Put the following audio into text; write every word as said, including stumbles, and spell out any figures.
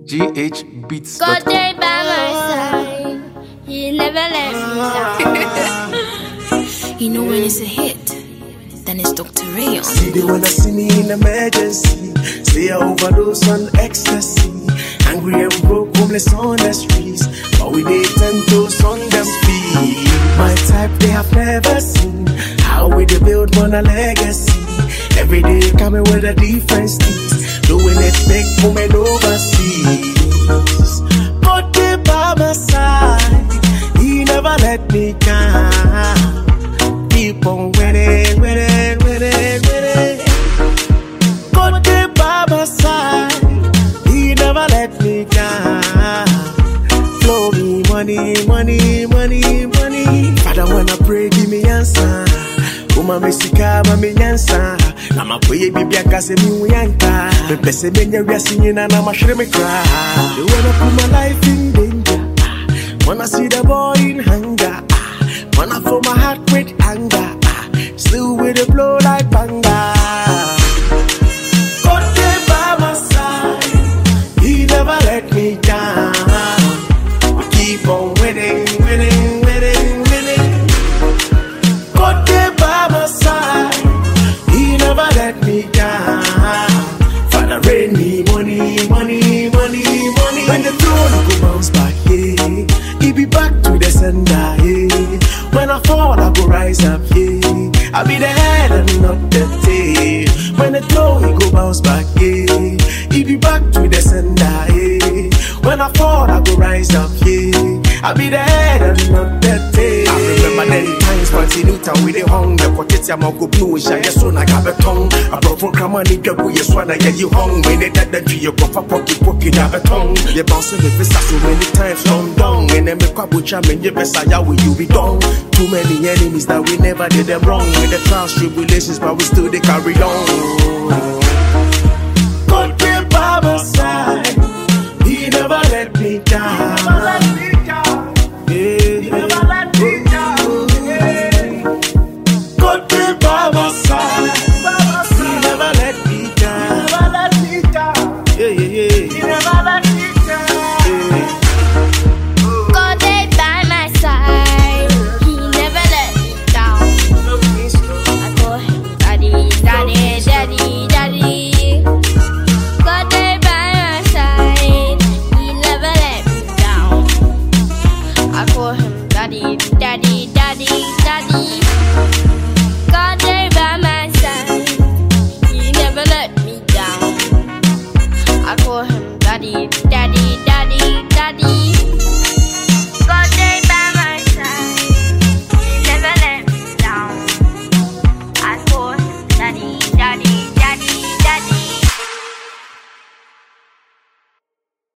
G H Beats. God day by my side, he never let me down. You know when it's a hit, then it's Doctor Ray on. See they wanna see me in emergency. Say I overdose on ecstasy. Angry and broke, homeless on the streets, but we dey ten toes on them feet. My type they have never seen. How we dey build on a legacy. Every day coming with a different steez. Doing it big, moving overseas. God dey by my side, he never let me down. Keep on winning, winning, winning, winning. God dey by my side, he never let me down. Flow me money, money, money, money. Father, when I pray, give me answer. Uma mesika, mami nyansa. Na mapoye bibi akase mi uyanka. Me pese menye riasi na na mashre me cry. They wanna put my life in danger. Wanna see the boy in hunger. Wanna fill my heart with anger. Still with the blow like banga. God dey by my side, he never let me down. We keep on winning, winning, winning, winning. God dey by my side, he never let me down. Father, rain me money, money, money, money. When the throne go bounce back, yeah, he be back to the sender, yeah. When I fall, I go rise up, yeah. I be the head and not the tail. When the throne he go bounce back, yeah. He be back to the sender, yeah. When I fall, I go rise up, yeah. I be the head and not the tail. I remember them times, fancy Newton with the hung. The quartet, I'm a go blue, shine your son, I got a tongue. I brought from Kramani, the way you swan, I get you hung. When they dead, the tree, you go for pocket, pocket, have a tongue. You bounce in the face, so many times, long down. And then make up with jam, and you best, I will you be done. Too many enemies that we never did them wrong. With the trials, tribulations, but we still they carry on. God dey by my side, he never let me down. He never let me down. Yeah. He never let me down. Yeah. God dey by my side, he never let me down. He never let me down. Yeah, yeah, yeah. He never let me down.